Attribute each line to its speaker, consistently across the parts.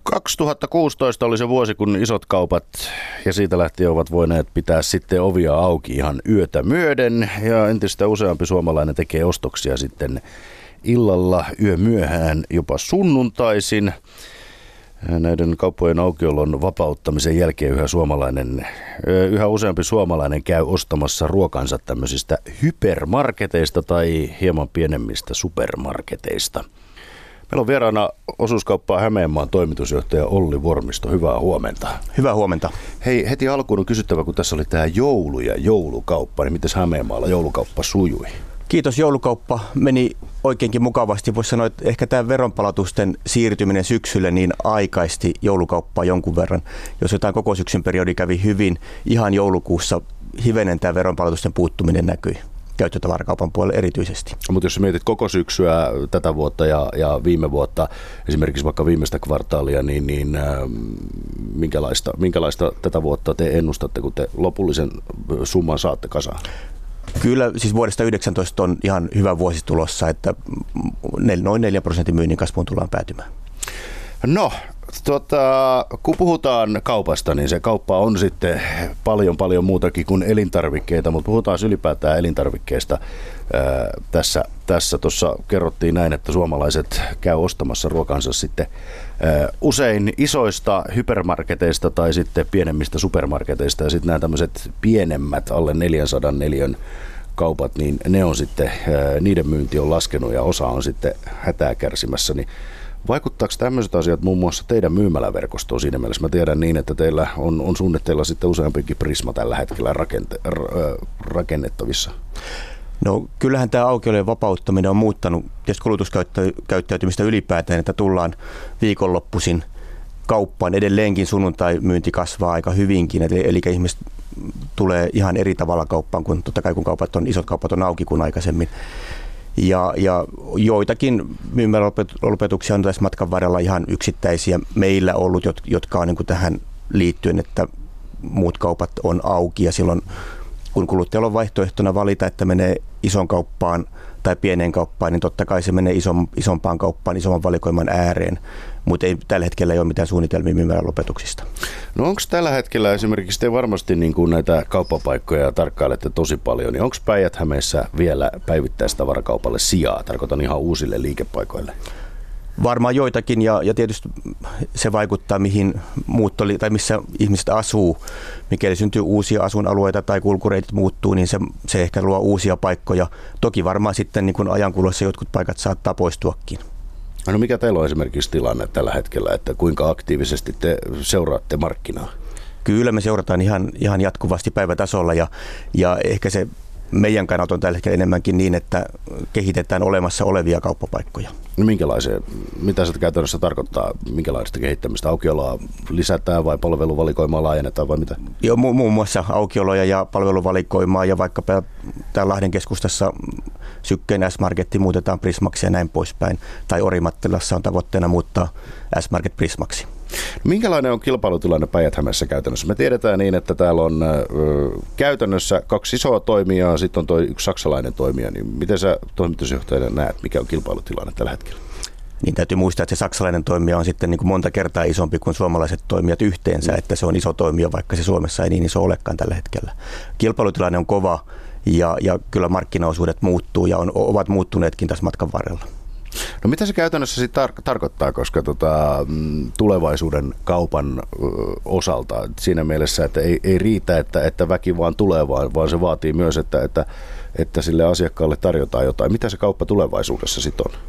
Speaker 1: 2016 oli se vuosi, kun isot kaupat ja siitä lähtien ovat voineet pitää sitten ovia auki ihan yötä myöden. Ja entistä useampi suomalainen tekee ostoksia sitten illalla, yömyöhään, jopa sunnuntaisin. Näiden kauppojen aukiolon vapauttamisen jälkeen yhä useampi suomalainen käy ostamassa ruokansa tämmöisistä hypermarketeista tai hieman pienemmistä supermarketeista. Meillä on vieraana osuuskauppaa Hämeenmaan toimitusjohtaja Olli Vormisto. Hyvää huomenta.
Speaker 2: Hyvää huomenta.
Speaker 1: Hei, heti alkuun on kysyttävä, kun tässä oli tämä joulu ja joulukauppa, niin miten Hämeenmaalla joulukauppa sujui?
Speaker 2: Kiitos, joulukauppa meni oikeinkin mukavasti. Voisi sanoa, että ehkä tämä veronpalautusten siirtyminen syksylle niin aikaisti joulukauppaa jonkun verran. Jos jotain koko syksyn periodi kävi hyvin, ihan joulukuussa hivenen tämä veronpalautusten puuttuminen näkyi. Käyttötavarakaupan puolella erityisesti.
Speaker 1: Mutta jos mietit koko syksyä tätä vuotta ja viime vuotta, esimerkiksi vaikka viimeistä kvartaalia, niin minkälaista tätä vuotta te ennustatte, kun te lopullisen summan saatte kasaan?
Speaker 2: Kyllä, siis vuodesta 2019 on ihan hyvä vuosi tulossa, että noin 4% myynnin kasvuun tullaan päätymään.
Speaker 1: No, kun puhutaan kaupasta, niin se kauppa on sitten paljon muutakin kuin elintarvikkeita, mutta puhutaan ylipäätään elintarvikkeista. Tässä tuossa kerrottiin näin, että suomalaiset käy ostamassa ruokansa sitten usein isoista hypermarketeista tai sitten pienemmistä supermarketeista, ja sitten nämä tämmöiset pienemmät alle 400 neliön kaupat, niin ne on sitten, niiden myynti on laskenut ja osa on sitten hätää kärsimässä, niin vaikuttaako tämmöiset asiat muun muassa teidän myymäläverkostoon siinä mielessä? Mä tiedän niin, että teillä on suunnitteilla sitten useampikin Prisma tällä hetkellä rakennettavissa.
Speaker 2: No kyllähän tämä aukiolojen vapauttaminen on muuttanut tietysti kulutuskäyttäytymistä ylipäätään, että tullaan viikonloppuisin kauppaan. Edelleenkin sunnuntai-myynti kasvaa aika hyvinkin, eli ihmiset tulee ihan eri tavalla kauppaan, kun totta kai kun isot kaupat on auki kuin aikaisemmin. Ja joitakin myymälälopetuksia on tässä matkan varrella ihan yksittäisiä meillä ollut, jotka on niin kuin tähän liittyen, että muut kaupat on auki ja silloin kun kuluttajalla on vaihtoehtona valita, että menee ison kauppaan tai pieneen kauppaan, niin totta kai se menee isompaan kauppaan, isomman valikoiman ääreen, mutta tällä hetkellä ei ole mitään suunnitelmia myymälälopetuksista. No
Speaker 1: onko tällä hetkellä esimerkiksi te varmasti niin kuin näitä kauppapaikkoja tarkkailette tosi paljon, niin onko Päijät-Hämeessä vielä päivittäistavarakaupalle sijaa? Tarkoitan ihan uusille liikepaikoille.
Speaker 2: Varmaan joitakin ja tietysti se vaikuttaa mihin tai missä ihmiset asuu. Mikäli syntyy uusia asuinalueita tai kulkureitit muuttuu, niin se ehkä luo uusia paikkoja. Toki varmaan sitten niin kuin ajankuluessa jotkut paikat saattaa poistuakin.
Speaker 1: No mikä teillä on esimerkiksi tilanne tällä hetkellä, että kuinka aktiivisesti te seuraatte markkinaa?
Speaker 2: Kyllä me seurataan ihan jatkuvasti päivätasolla ja ehkä se meidän kannalta on tällä hetkellä enemmänkin niin, että kehitetään olemassa olevia kauppapaikkoja.
Speaker 1: No mitä se käytännössä tarkoittaa? Minkälaista kehittämistä? Aukioloa lisätään vai palveluvalikoimaa laajennetaan vai mitä?
Speaker 2: Joo, muun muassa aukioloja ja palveluvalikoimaa ja vaikkapa täällä Lahden keskustassa Sykkeen S-Marketti muutetaan Prismaksi ja näin poispäin. Tai Orimattilassa on tavoitteena muuttaa S-Market Prismaksi.
Speaker 1: Minkälainen on kilpailutilanne Päijät-Hämeessä käytännössä? Me tiedetään niin, että täällä on käytännössä 2 isoa toimijaa, sitten on yksi saksalainen toimija. Niin miten sä toimitusjohtajana näet, mikä on kilpailutilanne tällä hetkellä?
Speaker 2: Niin täytyy muistaa, että se saksalainen toimija on sitten niin kuin monta kertaa isompi kuin suomalaiset toimijat yhteensä, että se on iso toimija, vaikka se Suomessa ei niin iso olekaan tällä hetkellä. Kilpailutilanne on kova ja kyllä markkinaosuudet muuttuu ja ovat muuttuneetkin tässä matkan varrella.
Speaker 1: No mitä se käytännössä sitten tarkoittaa, koska tulevaisuuden kaupan osalta siinä mielessä, että ei riitä, että väki vaan tulee, vaan se vaatii myös, että sille asiakkaalle tarjotaan jotain. Mitä se kauppa tulevaisuudessa sitten on?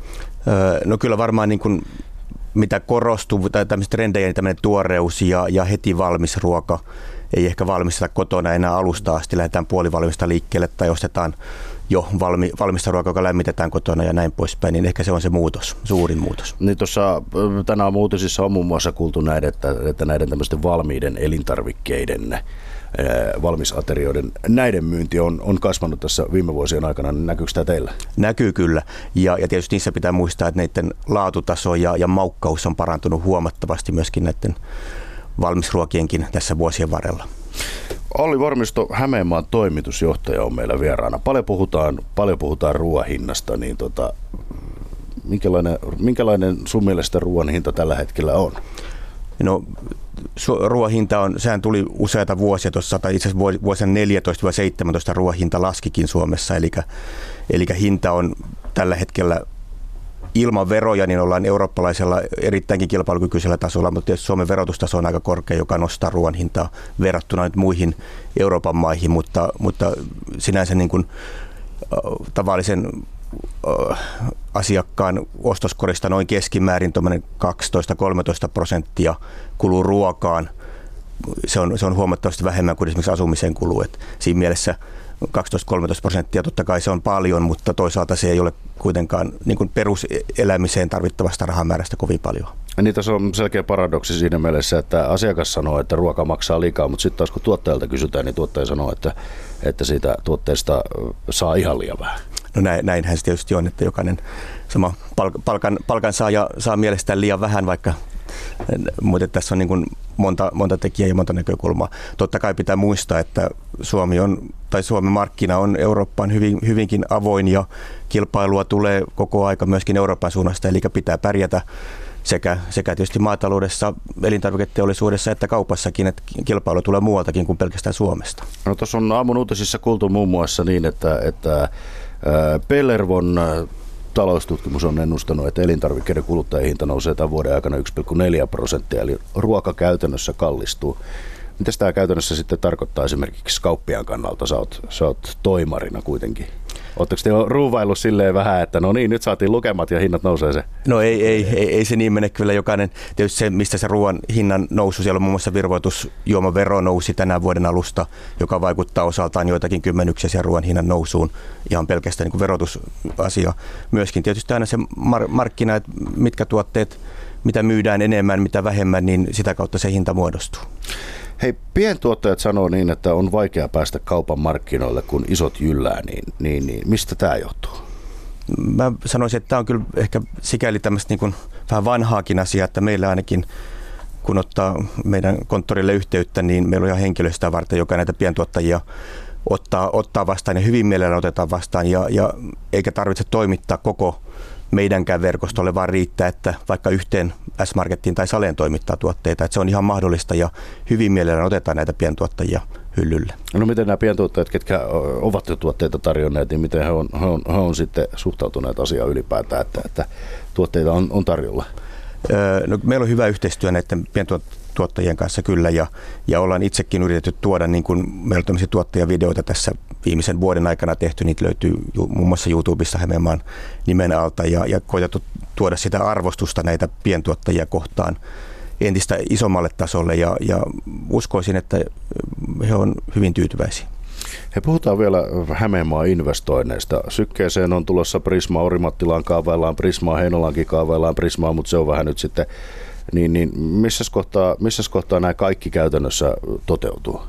Speaker 2: No kyllä varmaan niin kuin mitä korostuu, tai tämmöiset trendejä, niin tämmöinen tuoreus ja heti valmis ruoka. Ei ehkä valmisteta kotona enää alusta asti, lähdetään puolivalmista liikkeelle tai ostetaan jo valmista ruokaa, joka lämmitetään kotona ja näin poispäin, niin ehkä se on se muutos, suurin muutos.
Speaker 1: Niin tuossa tänään uutisissa on muun muassa kuultu näin, että näiden tämmöisten valmiiden elintarvikkeiden, valmisaterioiden, näiden myynti on kasvanut tässä viime vuosien aikana. Näkyykö tämä teillä?
Speaker 2: Näkyy kyllä. Ja tietysti niissä pitää muistaa, että näiden laatutaso ja maukkaus on parantunut huomattavasti myöskin näiden valmisruokienkin tässä vuosien varrella.
Speaker 1: Olli Vormisto, Hämeenmaan toimitusjohtaja on meillä vieraana. Paljon puhutaan ruoan hinnasta, niin minkälainen sun mielestä ruoan hinta tällä hetkellä on?
Speaker 2: No, ruoan hinta sehän tuli useita vuosia tuossa, tai itse asiassa vuosina 14-17 ruoan hinta laskikin Suomessa, eli hinta on tällä hetkellä ilman veroja, niin ollaan eurooppalaisella erittäinkin kilpailukykyisellä tasolla, mutta tietysti Suomen verotustaso on aika korkea, joka nostaa ruoan hintaa verrattuna nyt muihin Euroopan maihin, mutta sinänsä niin kuin tavallisen asiakkaan ostoskorista noin keskimäärin 12-13% kuluu ruokaan. Se on huomattavasti vähemmän kuin esimerkiksi asumiseen kuluu. Et siinä mielessä 12-13% totta kai se on paljon, mutta toisaalta se ei ole kuitenkaan niin kuin peruselämiseen tarvittavasta rahamäärästä kovin paljon.
Speaker 1: Niin tässä on selkeä paradoksi siinä mielessä, että asiakas sanoo, että ruoka maksaa liikaa, mutta sitten taas kun tuottajalta kysytään, niin tuottaja sanoo, että siitä tuotteesta saa ihan liian vähän.
Speaker 2: No näinhän se tietysti on, että jokainen sama palkansaaja saa mielestään liian vähän, mutta tässä on niin kuin monta tekijää ja monta näkökulmaa. Totta kai pitää muistaa, että Suomen markkina on Eurooppaan hyvinkin avoin ja kilpailua tulee koko aika myöskin Euroopan suunnasta, eli pitää pärjätä sekä tietysti maataloudessa, elintarviketeollisuudessa että kaupassakin, että kilpailu tulee muualtakin kuin pelkästään Suomesta.
Speaker 1: No, tuossa on aamun uutisissa kuultu muun muassa niin, että Pellervon taloustutkimus on ennustanut, että elintarvikkeiden kuluttajahinta nousee tämän vuoden aikana 1,4%, eli ruoka käytännössä kallistuu. Mitä tämä käytännössä sitten tarkoittaa esimerkiksi kauppiaan kannalta? Sä oot toimarina kuitenkin. Oletteko te jo ruuvaillut silleen vähän, että no niin, nyt saatiin lukemat ja hinnat nousee se?
Speaker 2: No ei se niin mene kyllä. Jokainen, tietysti se, mistä se ruoan hinnan nousu, siellä on muun muassa virvoitusjuomavero nousi tänä vuoden alusta, joka vaikuttaa osaltaan joitakin kymmenyksiä siihen ruoan hinnan nousuun, ihan pelkästään niin kuin verotusasia. Myöskin tietysti aina se markkina, että mitkä tuotteet, mitä myydään enemmän, mitä vähemmän, niin sitä kautta se hinta muodostuu.
Speaker 1: Hei, pientuottajat sanoo niin, että on vaikea päästä kaupan markkinoille, kun isot jyllää, niin mistä tämä johtuu?
Speaker 2: Mä sanoisin, että tämä on kyllä ehkä sikäli tämmöistä niin kuin vähän vanhaakin asiaa, että meillä ainakin, kun ottaa meidän konttorille yhteyttä, niin meillä on ihan henkilöstöä varten, joka näitä pientuottajia ottaa vastaan ja hyvin mielellään otetaan vastaan ja eikä tarvitse toimittaa koko meidänkään verkostolle, vaan riittää, että vaikka yhteen S-Markettiin tai Saleen toimittaa tuotteita, että se on ihan mahdollista ja hyvin mielellään otetaan näitä pientuottajia hyllylle.
Speaker 1: No miten nämä pientuottajat, ketkä ovat jo tuotteita tarjonneet, niin miten he on sitten suhtautuneet asiaan ylipäätään, että tuotteita on tarjolla?
Speaker 2: No, meillä on hyvä yhteistyö näiden pientuottajien kanssa kyllä ja ollaan itsekin yritetty tuoda, niin kuin meillä on tämmöisiä tuottajavideoita tässä viimeisen vuoden aikana tehty, niitä löytyy muun muassa YouTubessa Hämeenmaan nimen alta ja koetettu tuoda sitä arvostusta näitä pientuottajia kohtaan entistä isommalle tasolle ja uskoisin, että he on hyvin tyytyväisiä.
Speaker 1: He puhutaan vielä Hämeenmaan investoinneista. Sykkeeseen on tulossa Prisma, Orimattilaan kaavaillaan Prismaa, Heinolaankin kaavaillaan Prismaa, mutta se on vähän nyt sitten, niin missä kohtaa nämä kaikki käytännössä toteutuu?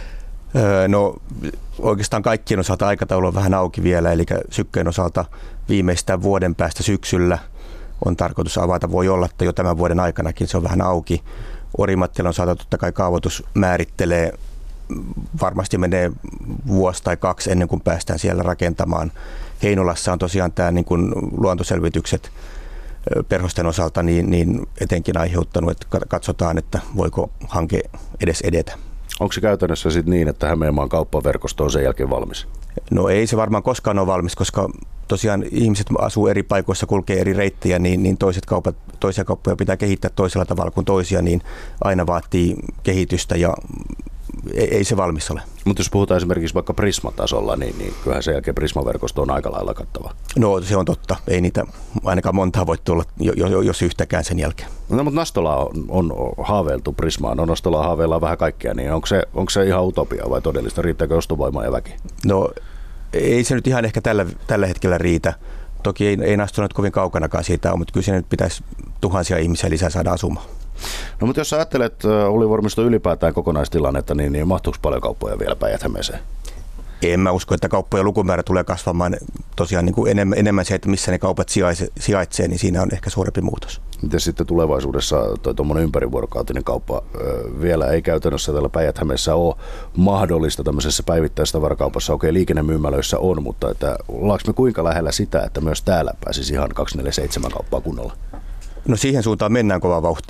Speaker 2: No oikeastaan kaikkien osalta aikataulu on vähän auki vielä, eli Sykkeen osalta viimeistään vuoden päästä syksyllä on tarkoitus avata. Voi olla, että jo tämän vuoden aikanakin se on vähän auki. Orimattilan osalta totta kai kaavoitus määrittelee, varmasti menee vuosi tai kaksi ennen kuin päästään siellä rakentamaan. Heinolassa on tosiaan tämä niin kuin luontoselvitykset perhosten osalta niin etenkin aiheuttanut, että katsotaan, että voiko hanke edes edetä.
Speaker 1: Onko se käytännössä sitten niin, että Hämeenmaan kauppaverkosto on sen jälkeen valmis?
Speaker 2: No ei se varmaan koskaan ole valmis, koska tosiaan ihmiset asuu eri paikoissa, kulkee eri reittejä, niin toisia kauppoja pitää kehittää toisella tavalla kuin toisia, niin aina vaatii kehitystä ja ei se valmis ole.
Speaker 1: Mutta jos puhutaan esimerkiksi vaikka Prisma-tasolla, niin kyllähän sen jälkeen Prisma-verkosto on aika lailla kattava.
Speaker 2: No se on totta. Ei niitä ainakaan montaa voi tulla, jos yhtäkään sen jälkeen.
Speaker 1: No mutta Nastola on haaveiltu Prismaan. No Nastola haaveillaan vähän kaikkea, niin onko se ihan utopia vai todellista? Riittääkö ostovoimaa ja väki? No
Speaker 2: ei se nyt ihan ehkä tällä hetkellä riitä. Toki ei Nastola nyt kovin kaukanakaan siitä ole, mutta kyllä siinä nyt pitäisi tuhansia ihmisiä lisää saada asumaan.
Speaker 1: No mutta jos sä ajattelet Olli-Vormiston ylipäätään kokonaistilannetta, niin mahtuuko paljon kauppoja vielä Päijät-Hämeeseen?
Speaker 2: En mä usko, että kauppojen lukumäärä tulee kasvamaan. Tosiaan niin kuin enemmän se, että missä ne kaupat sijaitsee, niin siinä on ehkä suurempi muutos.
Speaker 1: Miten sitten tulevaisuudessa tuommoinen ympärivuorokautinen kauppa vielä ei käytännössä täällä Päijät-Hämeessä ole mahdollista tämmöisessä päivittäistavarakaupassa? Okei, liikennemyymälöissä on, mutta että ollaanko me kuinka lähellä sitä, että myös täällä pääsisi ihan 247 kauppaa kunnolla?
Speaker 2: No siihen suuntaan mennään kovaa vauhtia.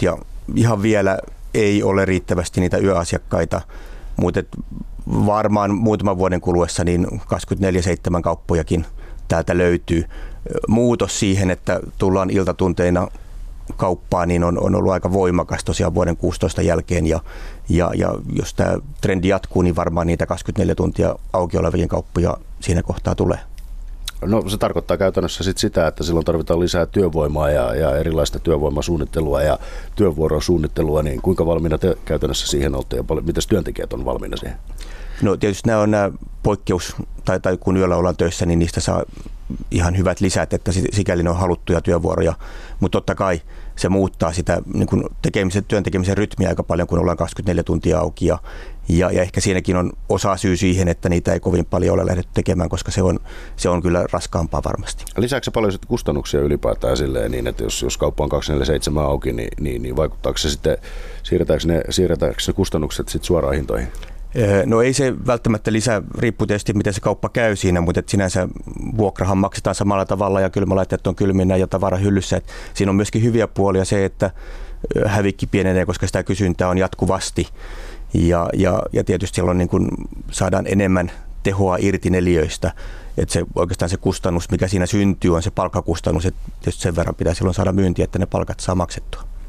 Speaker 2: ihan vielä ei ole riittävästi niitä yöasiakkaita, mutta varmaan muutaman vuoden kuluessa niin 24/7 kauppojakin täältä löytyy. Muutos siihen, että tullaan iltatunteina kauppaan, niin on ollut aika voimakas tosiaan vuoden 16 jälkeen ja jos tämä trendi jatkuu, niin varmaan niitä 24 tuntia auki olevien kauppoja siinä kohtaa tulee.
Speaker 1: No se tarkoittaa käytännössä sitä, että silloin tarvitaan lisää työvoimaa ja erilaista työvoimasuunnittelua ja työvuorosuunnittelua, niin kuinka valmiina te käytännössä siihen olette ja miten työntekijät on valmiina siihen?
Speaker 2: No tietysti nämä on nämä poikkeus, tai kun yöllä ollaan töissä, niin niistä saa ihan hyvät lisät, että sikäli ne on haluttuja työvuoroja, mutta totta kai se muuttaa sitä niin kuin työn tekemisen rytmiä aika paljon, kun ollaan 24 tuntia auki ja ehkä siinäkin on osa syy siihen, että niitä ei kovin paljon ole lähdetty tekemään, koska se on kyllä raskaampaa varmasti.
Speaker 1: Lisääkö se paljon kustannuksia ylipäätään silleen niin, että jos kauppa on 24/7 auki, niin vaikuttaako se sitten, siirretäänkö ne kustannukset sitten suoraan hintoihin?
Speaker 2: No ei se välttämättä lisää, riippuu tietysti miten se kauppa käy siinä, mutta sinänsä vuokrahan maksetaan samalla tavalla ja kylmälaitteet on kylminä ja tavarahyllyssä. Et siinä on myöskin hyviä puolia se, että hävikki pienenee, koska sitä kysyntää on jatkuvasti ja tietysti silloin niin kun saadaan enemmän tehoa irti neliöistä. Että se oikeastaan se kustannus, mikä siinä syntyy, on se palkkakustannus, että tietysti sen verran pitää silloin saada myyntiä, että ne palkat saa maksettua.